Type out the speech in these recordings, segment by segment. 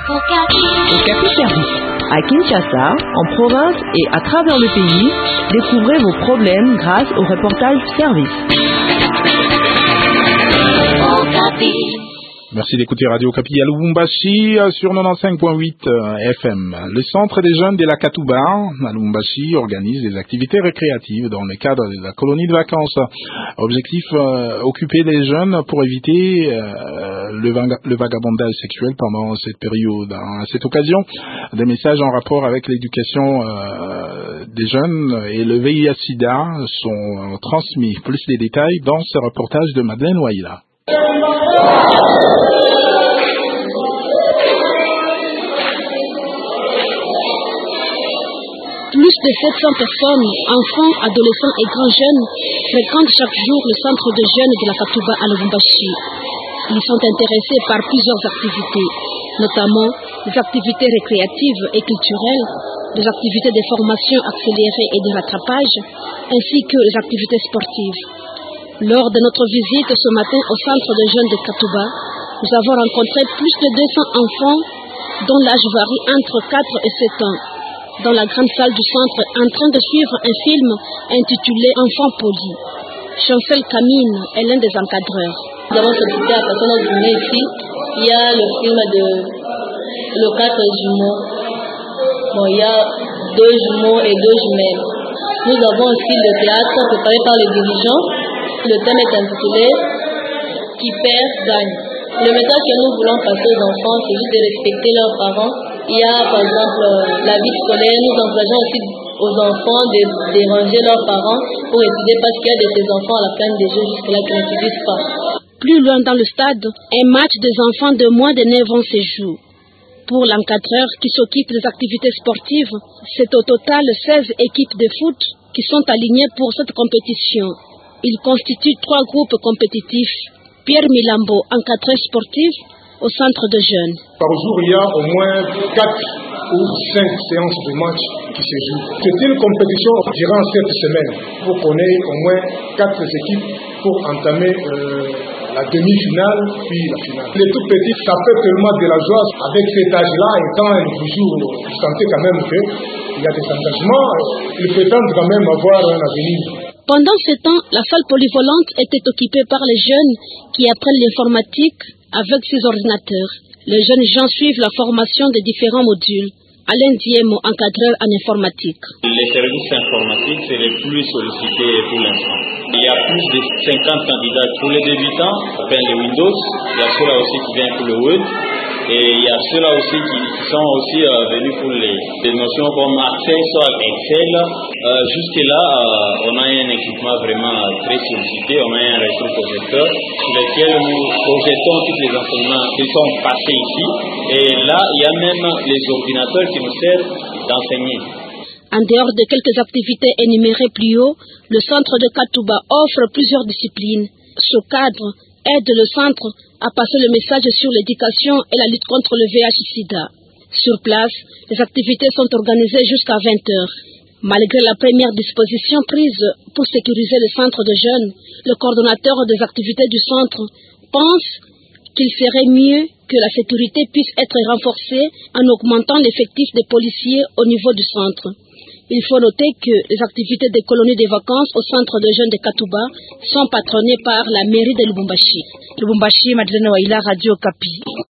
Okapi Service. À Kinshasa, en province et à travers le pays, découvrez vos problèmes grâce au reportage service. Merci d'écouter Radio Okapi à Lubumbashi sur 95.8 FM. Le Centre des jeunes de la Katouba à Lubumbashi organise des activités récréatives dans le cadre de la colonie de vacances. Objectif, occuper les jeunes pour éviter le vagabondage sexuel pendant cette période. À cette occasion, des messages en rapport avec l'éducation des jeunes et le VIH-Sida sont transmis. Plus de détails dans ce reportage de Madeleine Waila. Plus de 700 personnes, enfants, adolescents et grands jeunes, fréquentent chaque jour le centre de jeunes de la Katouba à Lubumbashi. Ils sont intéressés par plusieurs activités, notamment des activités récréatives et culturelles, des activités de formation accélérée et de rattrapage, ainsi que les activités sportives. Lors de notre visite ce matin au centre de jeunes de Katouba, nous avons rencontré plus de 200 enfants dont l'âge varie entre 4 et 7 ans, dans la grande salle du centre en train de suivre un film intitulé Enfants polis. Chancel Camine est l'un des encadreurs. Nous avons sollicité à personne de venir ici. Il y a le film de Le 4 jumeaux. Bon, il y a 2 jumeaux et 2 jumelles. Nous avons aussi le théâtre préparé par les dirigeants. Le thème est intitulé Qui perd gagne. Le message que nous voulons passer aux enfants, c'est juste de respecter leurs parents. Il y a par exemple la vie scolaire. Nous encourageons aussi aux enfants de déranger leurs parents pour étudier parce qu'il y a de ces enfants à la fin des jeux jusque-là qui n'étudient pas. Plus loin dans le stade, un match des enfants de moins de 9 ans se joue. Pour l'encadreur qui s'occupe des activités sportives, c'est au total 16 équipes de foot qui sont alignées pour cette compétition. Il constitue 3 groupes compétitifs. Pierre Milambo, encadreur sportif au centre de jeunes. Par jour, il y a au moins 4 ou 5 séances de match qui se jouent. C'est une compétition durant cette semaine pour qu'on ait au moins 4 équipes pour entamer la demi-finale puis la finale. Les tout petits, ça fait tellement de la joie avec cet âge-là et quand ils jouent, vous sentez quand même qu'il y a des engagements, ils prétendent quand même avoir un avenir. Pendant ce temps, la salle polyvalente était occupée par les jeunes qui apprennent l'informatique avec ses ordinateurs. Les jeunes gens suivent la formation des différents modules. Alain Diemo, encadreur en informatique. Les services informatiques, c'est les plus sollicités pour l'instant. Il y a plus de 50 candidats pour les débutants, enfin les Windows. Il y a ceux-là aussi qui viennent pour le Word. Et il y a ceux-là aussi qui sont aussi venus pour les notions comme Access ou Excel. Jusque-là, on a un équipement vraiment très sollicité. On a un rétroprojecteur sur lequel nous projetons tous les enseignements qui sont passés ici. Et là, il y a même les ordinateurs qui nous servent d'enseigner. En dehors de quelques activités énumérées plus haut, le centre de Katouba offre plusieurs disciplines. Ce cadre aide le centre à passer le message sur l'éducation et la lutte contre le VIH-Sida. Sur place, les activités sont organisées jusqu'à 20 heures. Malgré la première disposition prise pour sécuriser le centre de jeunes, le coordonnateur des activités du centre pense qu'il serait mieux que la sécurité puisse être renforcée en augmentant l'effectif des policiers au niveau du centre. Il faut noter que les activités des colonies de vacances au centre de jeunes de Katouba sont patronnées par la mairie de Lubumbashi. Lubumbashi, Madeleine Waila, Radio Okapi.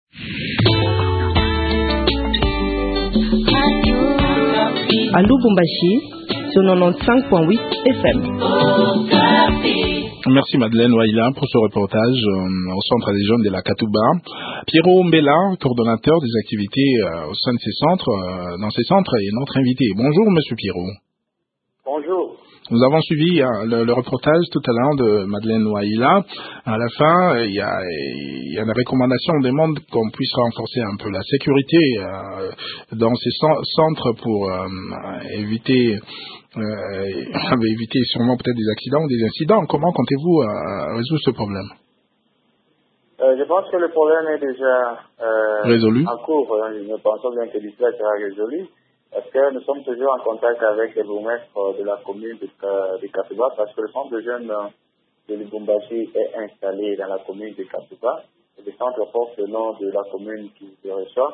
À Lubumbashi, sur 95.8 FM. Merci Madeleine Waila pour ce reportage au centre des jeunes de la Katouba. Pierrot Mbela, coordonnateur des activités au sein de ces centres, dans ces centres, est notre invité. Bonjour Monsieur Pierrot. Bonjour. Nous avons suivi le reportage tout à l'heure de Madeleine Waila. À la fin, il y a une recommandation, on demande qu'on puisse renforcer un peu la sécurité dans ces centres pour éviter sûrement peut-être des accidents ou des incidents. Comment comptez-vous résoudre ce problème? Je pense que le problème est déjà résolu. En cours. Nous pensons bien que l'histoire sera résolue. Parce que nous sommes toujours en contact avec les bourgmestres de la commune de Katouba, parce que le centre de jeunes de Lubumbashi est installé dans la commune de Katouba. Le centre porte le nom de la commune qui le reçoit.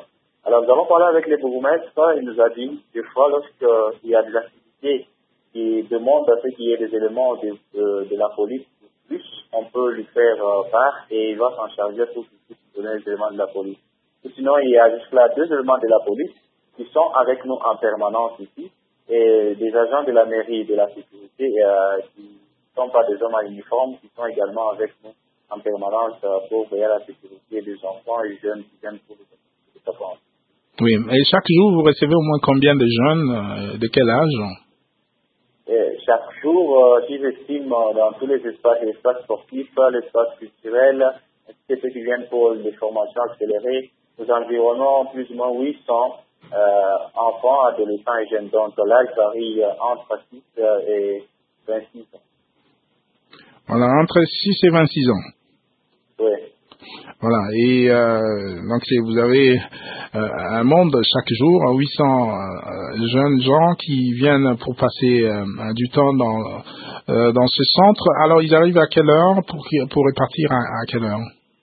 Alors, nous avons parlé avec les bourgmestres, il nous a dit, des fois, lorsqu'il y a des activités qui demandent à ce qu'il y ait des éléments de la police, plus, on peut lui faire part et il va s'en charger pour qu'il puisse donner les éléments de la police. Ou sinon, il y a jusque-là 2 éléments de la police qui sont avec nous en permanence ici et des agents de la mairie de la sécurité qui ne sont pas des hommes en uniforme, qui sont également avec nous en permanence pour veiller à la sécurité des enfants et jeunes qui viennent pour les vacances. Oui, et chaque jour, vous recevez au moins combien de jeunes, de quel âge? Chaque jour, si j'estime dans tous les espaces sportifs, l'espace culturel, ceux qui viennent pour des formations accélérées, nous environnons plus ou moins 800 enfants, adolescents et jeunes. Donc l'âge varie entre 6 et 26 ans. Voilà, entre 6 et 26 ans. Oui. Voilà, et donc vous avez un monde chaque jour, 800 jeunes gens qui viennent pour passer du temps dans ce centre. Alors ils arrivent à quelle heure pour repartir à quelle heure?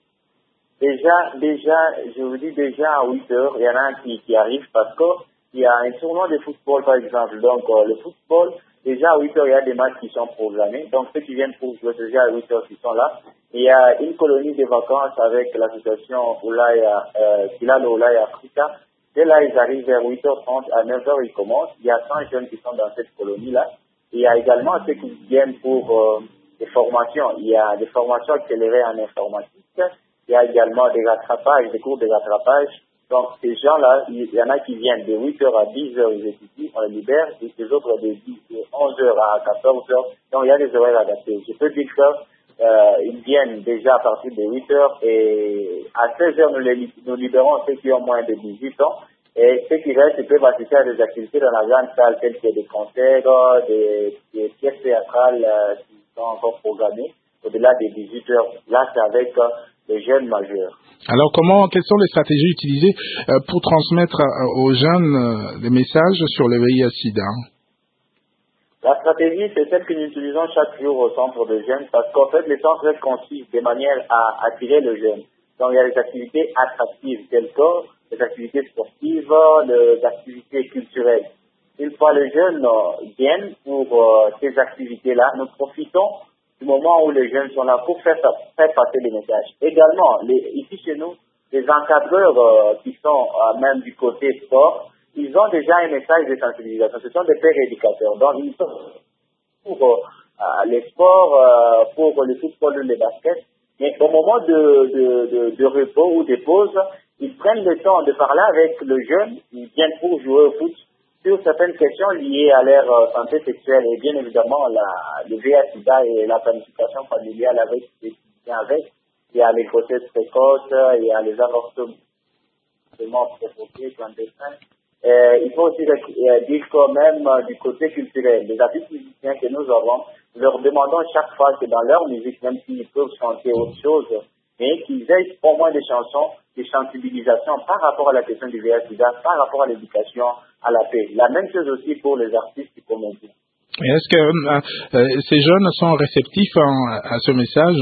Déjà, je vous dis déjà à 8 heures, il y en a qui arrivent parce qu'il y a un tournoi de football par exemple. Donc le football, déjà à 8 heures, il y a des matchs qui sont programmés. Donc ceux qui viennent pour jouer déjà à 8 heures qui sont là. Il y a une colonie de vacances avec l'association Oulaya Africa. Dès là, ils arrivent vers 8h30, à 9h, ils commencent. Il y a 100 jeunes qui sont dans cette colonie-là. Il y a également ceux qui viennent pour des formations. Il y a des formations accélérées en informatique. Il y a également des rattrapages, des cours de rattrapage. Donc, ces gens-là, il y en a qui viennent de 8h à 10h, ils étudient, on les libère. Et les autres de 11h à 14h. Donc, il y a des horaires adaptés. Je peux dire que ils viennent déjà à partir de 8 heures et à 16 heures nous libérons ceux qui ont moins de 18 ans et ceux qui restent peuvent assister à des activités dans la grande salle telles que des concerts, des pièces théâtrales qui sont encore programmées au-delà des 18 heures. Là, c'est avec les jeunes majeurs. Alors, quelles sont les stratégies utilisées pour transmettre aux jeunes des messages sur le VIH/SIDA? La stratégie, c'est celle que nous utilisons chaque jour au centre de jeunes parce qu'en fait, les centres restent conçus de manière à attirer le jeune. Donc, il y a des activités attractives telles que des activités sportives, des activités culturelles. Une fois les jeunes viennent pour ces activités-là, nous profitons du moment où les jeunes sont là pour faire passer les messages. Également, ici chez nous, les encadreurs qui sont même du côté sport, ils ont déjà un message de sensibilisation. Ce sont des pères éducateurs. Donc, ils sont pour les sports, pour le football ou le basket. Mais au moment de repos ou de pause, ils prennent le temps de parler avec le jeune. Ils viennent pour jouer au foot sur certaines questions liées à leur santé sexuelle. Et bien évidemment, le VIH/SIDA et la planification familiale avec ce qui vient avec. Il y a les grossesses précoces, il y a les avortements provoqués, clandestins. Il faut aussi dire quand même du côté culturel. Les artistes musiciens que nous avons, leur demandons chaque fois que dans leur musique, même s'ils peuvent chanter autre chose, mais qu'ils aient au moins des chansons de sensibilisation par rapport à la question du VIH/SIDA, par rapport à l'éducation, à la paix. La même chose aussi pour les artistes et comédiens. Est-ce que ces jeunes sont réceptifs à ce message?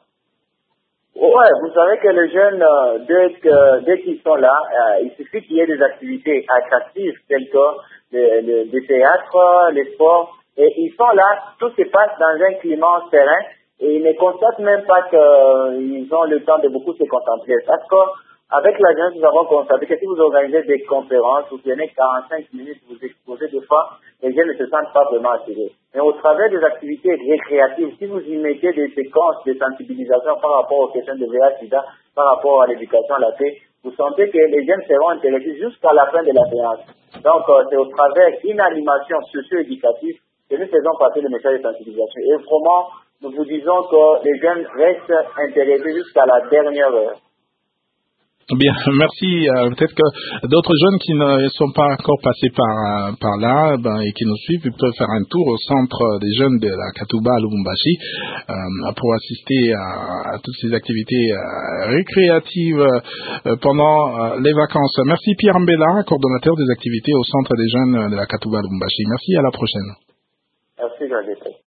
Ouais, vous savez que les jeunes, dès qu'ils sont là, il suffit qu'il y ait des activités attractives telles que le théâtre, les sports, et ils sont là, tout se passe dans un climat serein, et ils ne constatent même pas qu'ils ont le temps de beaucoup se concentrer. Parce qu'avec la jeunesse, nous avons constaté que si vous organisez des conférences, vous tenez 45 minutes, vous exposez des fois, les jeunes ne se sentent pas vraiment attirés. Mais au travers des activités récréatives, si vous y mettez des séquences de sensibilisation par rapport aux questions de VIH/SIDA, par rapport à l'éducation, à la paix, vous sentez que les jeunes seront intéressés jusqu'à la fin de la séance. Donc, c'est au travers d'une animation socio-éducative que nous faisons passer le message de sensibilisation. Et vraiment, nous vous disons que les jeunes restent intéressés jusqu'à la dernière heure. Bien, merci. Peut-être que d'autres jeunes qui ne sont pas encore passés par là et qui nous suivent peuvent faire un tour au centre des jeunes de la Katouba à Lubumbashi pour assister à toutes ces activités récréatives pendant les vacances. Merci Pierre Mbela, coordonnateur des activités au centre des jeunes de la Katouba à Lubumbashi. Merci, à la prochaine. Merci, Jean-Jacques.